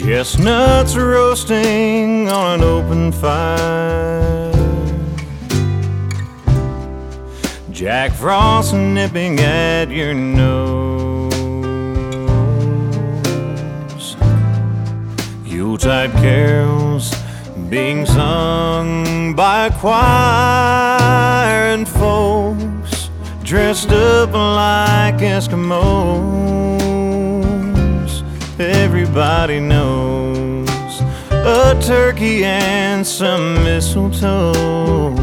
Chestnuts roasting on an open fire, Jack Frost nipping at your nose, Yuletide carols being sung by a choir, and folks dressed up like Eskimos. Everybody knows a turkey and some mistletoe